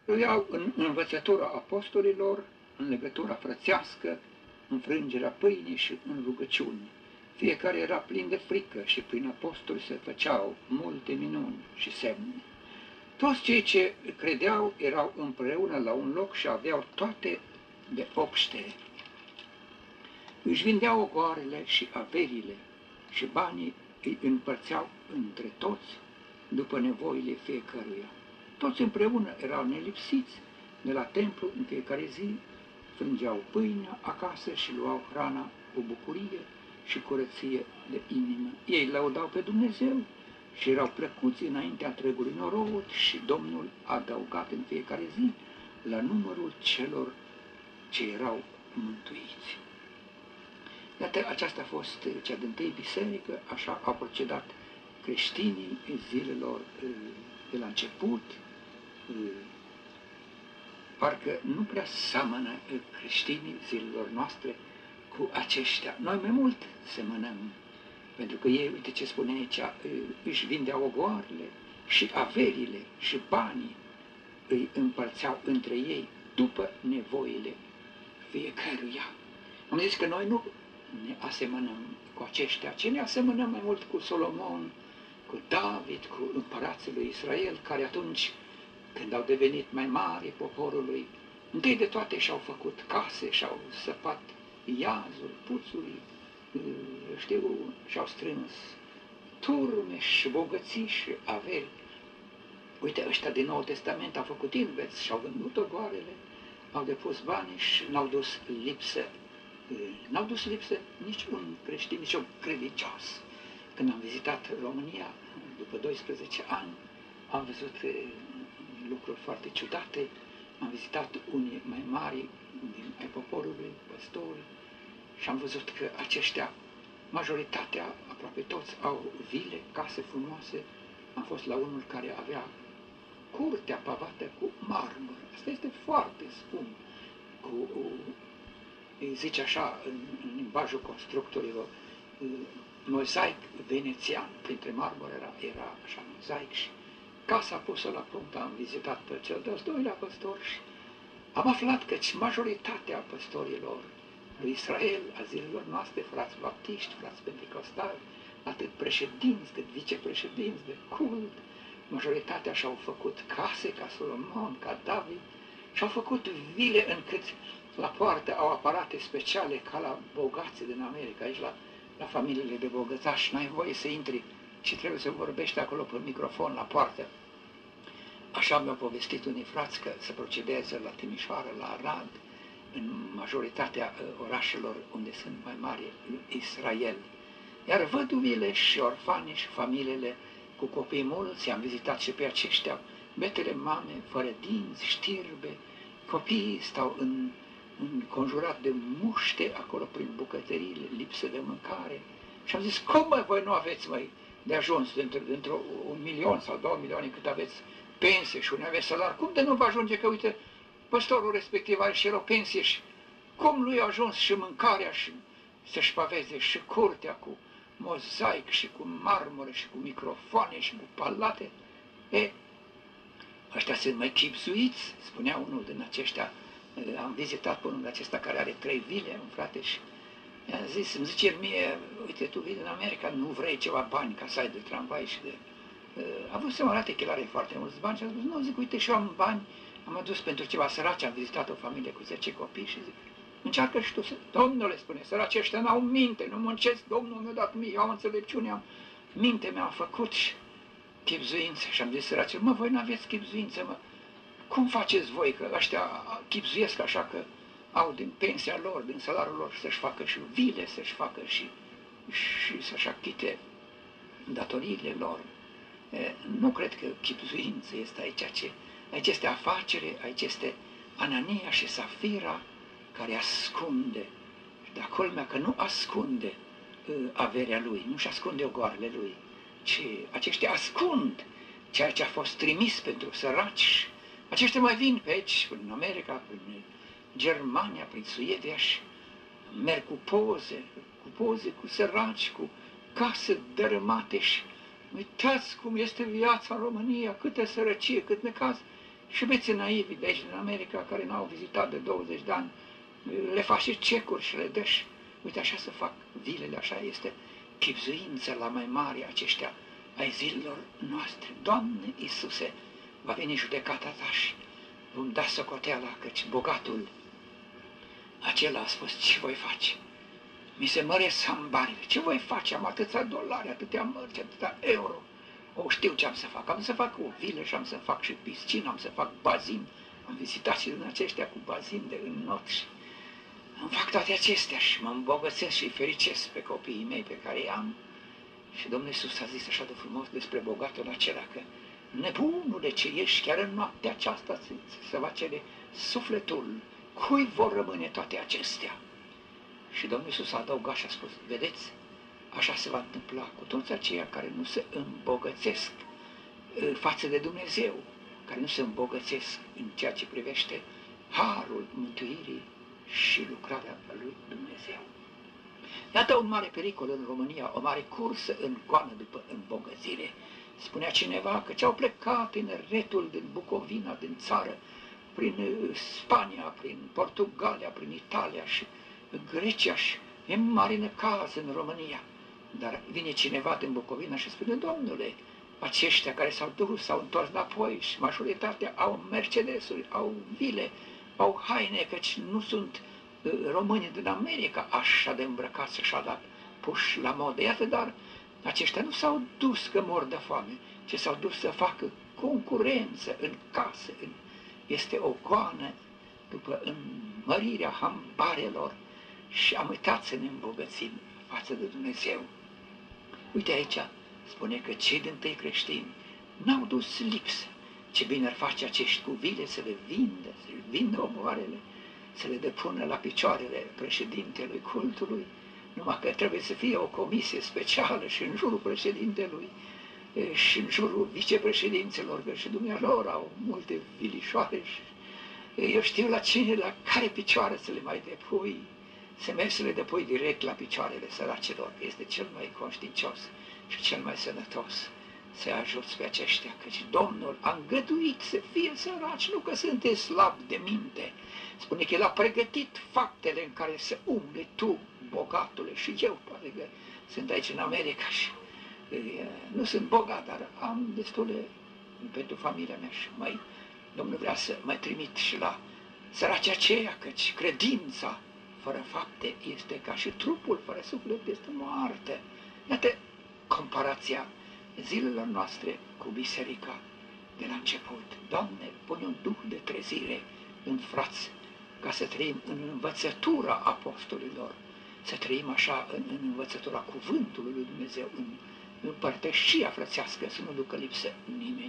Trăiau în învățătura apostolilor, în legătura frățească, în frângerea pâinii și în rugăciuni. Fiecare era plin de frică și prin apostoli se făceau multe minuni și semne. Toți cei ce credeau erau împreună la un loc și aveau toate de obște. Își vindeau ogoarele și averile și banii îi împărțeau între toți după nevoile fiecăruia. Toți împreună erau nelipsiți de la templu în fiecare zi, frângeau pâinea acasă și luau hrana cu bucurie și curăție de inimă. Ei lăudau pe Dumnezeu și erau plăcuți înaintea întregului norod și Domnul a adăugat în fiecare zi la numărul celor ce erau mântuiți. Iată, aceasta a fost cea dintâi biserică, așa au procedat creștinii zilelor de la început. Parcă nu prea seamănă creștinii zilelor noastre cu aceștia. Noi mai mult semănăm, pentru că ei, uite ce spune aici, își vindeau ogoarele și averile și banii îi împărțeau între ei după nevoile fiecăruia. Am zis că noi nu ne asemănăm cu aceștia, ci ne asemănăm mai mult cu Solomon, cu David, cu împărații lui Israel, care atunci, când au devenit mai mari poporului, întâi de toate și-au făcut case, și-au săpat iazuri, puțuri, și-au strâns turme și bogății și averi. Uite, ăștia din Noul Testament au făcut invers, și-au vândut ogoarele, au depus banii și n-au dus lipsă nici un creștin, nici un credincios. Când am vizitat România, după 12 ani, am văzut lucruri foarte ciudate, am vizitat unii mai mari ai poporului, păstori, și am văzut că aceștia, majoritatea, aproape toți, au vile, case frumoase. Am fost la unul care avea curtea pavată cu marmură. Asta este foarte scump, îi zice așa în limbajul constructorilor, mozaic venețian, printre marmură era așa mozaic, și casa pusă la punct. Am vizitat pe cel de-al doilea păstor și am aflat că majoritatea păstorilor lui Israel, a zilelor noastre, frați baptiști, frați pentecostali, atât președinți cât vicepreședinți de cult, majoritatea și-au făcut case ca Solomon, ca David, și-au făcut vile încât la poartă au aparate speciale ca la bogații din America. Aici la familiile de bogătași n-ai voie să intri și trebuie să vorbești acolo pe microfon la poartă. Așa mi-au povestit unii frați că se procedează la Timișoara, la Arad, în majoritatea orașelor unde sunt mai mari Israel. Iar văduvile și orfanii și familiile cu copii mulți, am vizitat și pe aceștia, betele mame, fără dinți, știrbe, copiii stau înconjurat de muște acolo prin bucătăriile, lipsă de mâncare. Și am zis, cum mă, voi nu aveți mai de ajuns dintr-un 1 milion sau 2 milioane cât aveți pensie și unii aveți salar, cum de nu vă ajunge că, uite, păstorul respectiv are și el o pensie și cum lui a ajuns și mâncarea și să-și paveze și curtea cu mozaic și cu marmură și cu microfoane și cu palate? Ăștia sunt mai chipzuiți, spunea unul din aceștia. Am vizitat pe unul acesta care are 3 vile, un frate, și i-a zis, îmi zice mie, uite, tu vii din America, nu vrei ceva bani ca să ai de tramvai și de... A vrut să mă arate că el are foarte mulți bani și a zis, nu, zic, uite, și eu am bani, am adus pentru ceva săraci, am vizitat o familie cu 10 copii și zic, încearcă și tu să... Domnule, spune, săraci ăștia n-au minte, nu muncesc, Domnul mi-a dat mie, eu am înțelepciune, am minte, mi-am făcut și chipzuință. Și am zis săracilor, mă, voi n-aveți chipzuință, mă, cum faceți voi că ăștia chipzuiesc așa că au din pensia lor, din salariul lor să-și facă și vile, să-și facă și să-și achite datoriile lor? Nu cred că chipzuință este aici este afacere, aici este Anania și Safira care ascunde. Și de acolo că nu ascunde averea lui, nu-și ascunde ogoarele lui, ci aceștia ascund ceea ce a fost trimis pentru săraci. Aceștia mai vin pe aici, în America, prin Germania, prin Suedia și merg cu poze, cu săraci, cu case dărâmate și uitați cum este viața în România, câtă sărăcie, cât necaz. Și băieții naivi de aici, din America, care n-au vizitat de 20 de ani, le faci și cecuri și le dăși. Uite, așa se fac vilele, așa este chipzuința la mai mari aceștia ai zilelor noastre. Doamne Iisuse, va veni judecata ta și vom da socoteala, căci bogatul acela a spus, ce voi face? Mi se măresc hambarile, ce voi face? Am atâția dolari, atâtea mărci, atâtea euro. O, știu ce am să fac. Am să fac o vilă și am să fac și piscină, am să fac bazin. Am vizitat și din aceștia cu bazin de înnot și îmi fac toate acestea și mă îmbogățesc și fericesc pe copiii mei pe care i-am. Și Domnul Iisus a zis așa de frumos despre bogatul acela că nebunule ce ești, chiar în noaptea aceasta se va cere sufletul. Cui vor rămâne toate acestea? Și Domnul Iisus a adăugat și a spus, vedeți, așa se va întâmpla cu toți aceia care nu se îmbogățesc față de Dumnezeu, care nu se îmbogățesc în ceea ce privește harul mântuirii și lucrarea lui Dumnezeu. Iată un mare pericol în România, o mare cursă în goană după îmbogățire. Spunea cineva că ce-au plecat tineretul din Bucovina, din țară, prin Spania, prin Portugalia, prin Italia și Grecia și e mare necaz în România. Dar vine cineva din Bucovina și spune, domnule, aceștia care s-au dus, s-au întors înapoi și majoritatea au Mercedesuri, au vile, au haine, căci nu sunt români din America așa de îmbrăcați, așa de puși la modă. Iată, dar aceștia nu s-au dus că mor de foame, ci s-au dus să facă concurență în case. Este o goană după înmărirea hambarelor și am uitat să ne îmbogățim față de Dumnezeu. Uite aici, spune că cei dintâi creștini n-au dus lipsă. Ce bine ar face acești cu vile să le vindă, să le vindă omoarele, să le depună la picioarele președintelui cultului, numai că trebuie să fie o comisie specială și în jurul președintelui și în jurul vicepreședinților, că și dumnealor au multe vilișoare și eu știu la cine, la care picioare să le mai depui, să mergi să le depui direct la picioarele săracilor, că este cel mai conștiincios și cel mai sănătos să ajuți pe aceștia, căci Domnul a îngăduit să fie săraci, nu că sunteți slabi de minte. Spune că El a pregătit faptele în care să umble tu, bogatule, și eu, poate că sunt aici în America și nu sunt bogat, dar am destule pentru familia mea și Domnul vrea să mă trimit și la săracii aceia, căci credința fără fapte este ca și trupul fără suflet este moarte. Iată comparația zilelor noastre cu biserica de la început. Doamne, pune un duh de trezire în frați, ca să trăim în învățătura apostolilor, să trăim așa în învățătura cuvântului lui Dumnezeu, în împărtășia frățească, să nu ducă lipsă nimeni.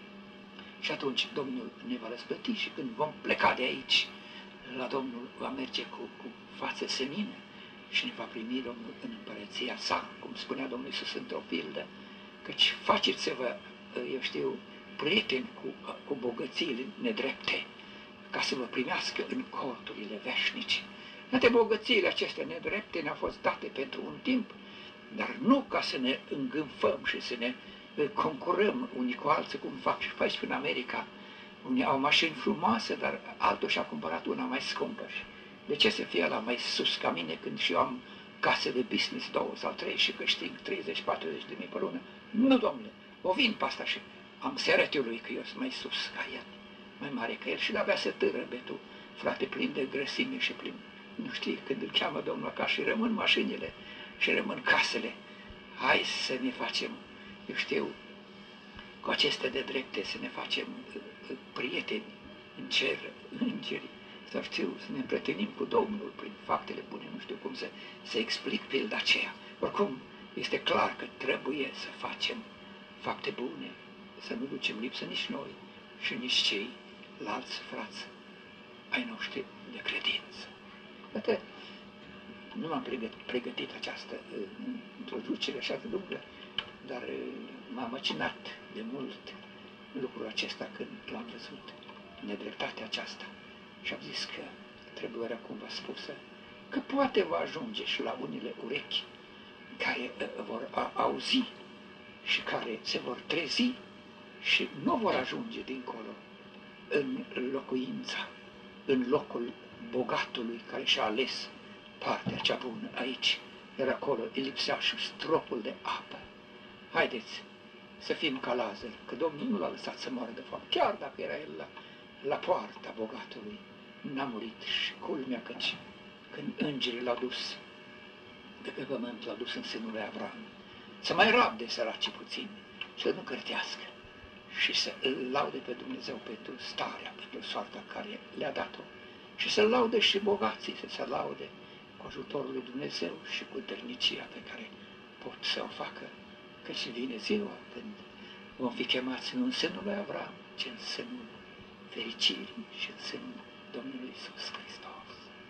Și atunci Domnul ne va răsplăti și când vom pleca de aici, la Domnul va merge cu față senină și ne va primi Domnul în împărăția sa, cum spunea Domnul Iisus într-o pildă, căci faceți-vă, eu știu, prieteni cu bogățiile nedrepte, ca să vă primească în corturile veșnice. Toate bogățiile acestea nedrepte ne-au fost date pentru un timp, dar nu ca să ne îngânfăm și să ne concurăm unii cu alții, cum fac și faci în America. Unii au mașini frumoase, dar altul și-a cumpărat una mai scumpă. De ce să fie la mai sus ca mine când și eu am case de business 2 sau 3 și câștig 30-40 de mii pe lună? Nu, domnule, o vin pe asta și am să arăt eu lui că eu sunt mai sus ca el, mai mare ca el și de-abia se târăbe tu, frate, plin de grăsime și plin. Nu știi, când îl cheamă Domnul acasă și rămân mașinile și rămân casele. Hai să ne facem, eu știu, cu acestea de drepte să ne facem prieteni în cer, îngerii, să știu, să ne împrătinim cu Domnul prin faptele bune, nu știu cum să explic pilda aceea. Oricum, este clar că trebuie să facem fapte bune, să nu ducem lipsă nici noi și nici cei alți frați ai noștri de credință. Iată, nu m-am pregătit această introducere așa de lungă, dar m-a măcinat de mult lucrul acesta când l-am văzut, nedreptatea aceasta. Și am zis că trebuie cumva spusă, că poate va ajunge și la unele urechi care vor auzi și care se vor trezi și nu vor ajunge dincolo în locuința, în locul bogatului care și-a ales partea cea bună aici. Era acolo, îi lipsea și stropul de apă. Haideți să fim ca Lazar, că Domnul nu l-a lăsat să moară de foame, chiar dacă era el la poarta bogatului, n-a murit. Și culmea căci când îngerii l-au dus de pe pământ, l-au dus în sânul lui Avram, să mai rabde săracii puțin, să nu cârtească și să îl laude pe Dumnezeu pentru starea, pentru soarta care le-a dat-o și să-l laude și bogații, să se laude cu ajutorul lui Dumnezeu și cu dărnicia pe care pot să o facă, căci vine ziua când vom fi chemați nu în sânul lui Avram, ci în sânul fericirii și în sânul Domnului Iisus Hristos.